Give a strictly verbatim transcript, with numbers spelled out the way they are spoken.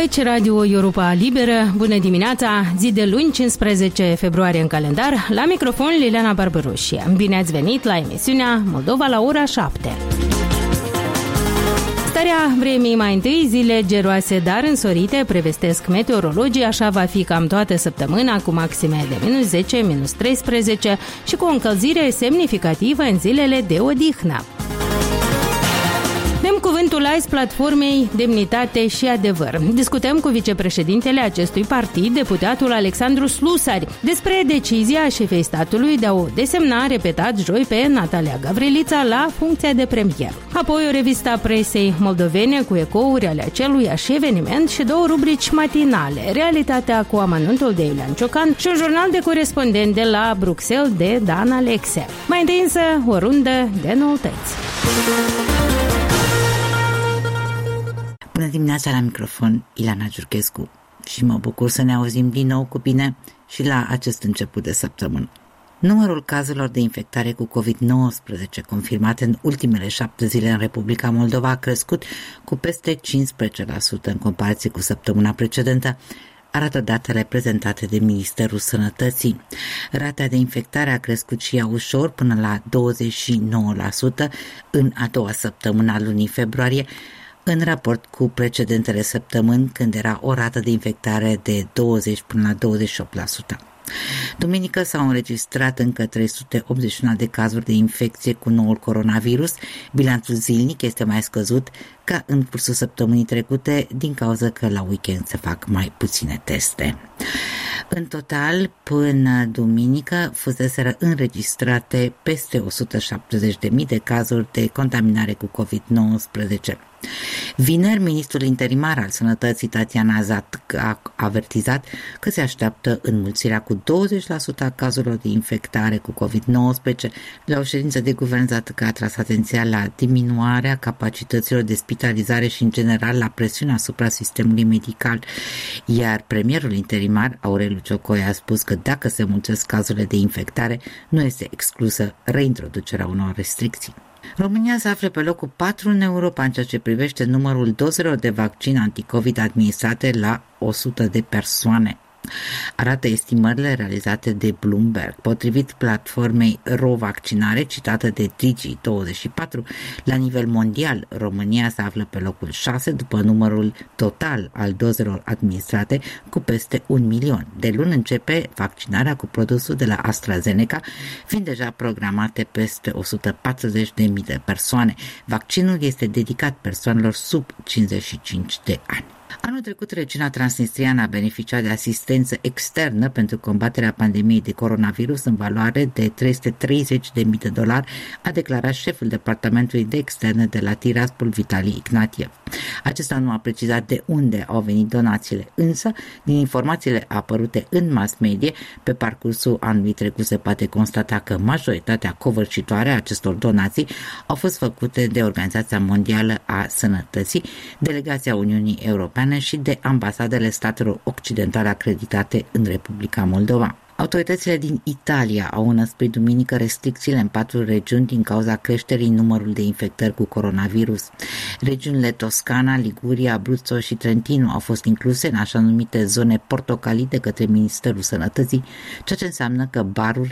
Aici Radio Europa Liberă, bună dimineața, zi de luni, cincisprezece februarie în calendar, la microfon Liliana Barbaroșie. Bine ați venit la emisiunea Moldova la ora șapte. Starea vremii mai întâi, zile geroase, dar însorite, prevestesc meteorologii, așa va fi cam toată săptămâna, cu maxime de minus zece, minus treisprezece și cu o încălzire semnificativă în zilele de odihnă. Dăm cuvântul azi platformei Demnitate și Adevăr. Discutăm cu vicepreședintele acestui partid, deputatul Alexandru Slusari, despre decizia șefei statului de a o desemna, repetat joi, pe Natalia Gavrilița la funcția de premier. Apoi o revistă a presei moldovene cu ecouri ale aceluiași eveniment și două rubrici matinale, Realitatea cu amănuntul de Iulian Ciocan și un jurnal de corespondent de la Bruxelles de Dan Alexe. Mai întâi însă o rundă de noutăți. Bună dimineața, la microfon Ilana Giurchescu și mă bucur să ne auzim din nou cu bine și la acest început de săptămână. Numărul cazurilor de infectare cu covid nouăsprezece confirmate în ultimele șapte zile în Republica Moldova a crescut cu peste cincisprezece la sută în comparație cu săptămâna precedentă, arată datele prezentate de Ministerul Sănătății. Rata de infectare a crescut și ea ușor până la douăzeci și nouă la sută în a doua săptămână a lunii februarie, în raport cu precedentele săptămâni, când era o rată de infectare de douăzeci până la douăzeci și opt la sută. Duminică s-au înregistrat încă trei sute optzeci și unu de cazuri de infecție cu noul coronavirus. Bilanțul zilnic este mai scăzut ca în cursul săptămânii trecute, din cauza că la weekend se fac mai puține teste. În total, până duminică, fuseseră înregistrate peste o sută șaptezeci de mii de cazuri de contaminare cu covid nouăsprezece. Vineri, ministrul interimar al Sănătății, Tatiana Zat, a avertizat că se așteaptă înmulțirea cu douăzeci la sută a cazurilor de infectare cu covid nouăsprezece. La o ședință de guvern, Zat a atras atenția la diminuarea capacităților de spitalizare și, în general, la presiunea asupra sistemului medical. Iar premierul interimar, Aureliu Ciocoi, a spus că dacă se mulțesc cazurile de infectare, nu este exclusă reintroducerea unor restricții. România se află pe locul patru în Europa în ceea ce privește numărul dozelor de vaccin anticovid administrate la o sută de persoane, arată estimările realizate de Bloomberg. Potrivit platformei RoVaccinare, citată de Digi douăzeci și patru, la nivel mondial, România se află pe locul șase după numărul total al dozelor administrate, cu peste un milion. De luni începe vaccinarea cu produsul de la AstraZeneca, fiind deja programate peste o sută patruzeci de mii de persoane. Vaccinul este dedicat persoanelor sub cincizeci și cinci de ani. Anul trecut, regiunea transnistriană a beneficiat de asistență externă pentru combaterea pandemiei de coronavirus în valoare de trei sute treizeci de mii de dolari, a declarat șeful Departamentului de Externe de la Tiraspol, Vitali Ignatiev. Acesta nu a precizat de unde au venit donațiile, însă, din informațiile apărute în mass media, pe parcursul anului trecut se poate constata că majoritatea covârșitoare a acestor donații au fost făcute de Organizația Mondială a Sănătății, Delegația Uniunii Europene și de ambasadele statelor occidentale acreditate în Republica Moldova. Autoritățile din Italia au înăsprit duminică restricțiile în patru regiuni din cauza creșterii numărului de infectări cu coronavirus. Regiunile Toscana, Liguria, Abruzzo și Trentino au fost incluse în așa numite zone portocalii de către Ministerul Sănătății, ceea ce înseamnă că baruri,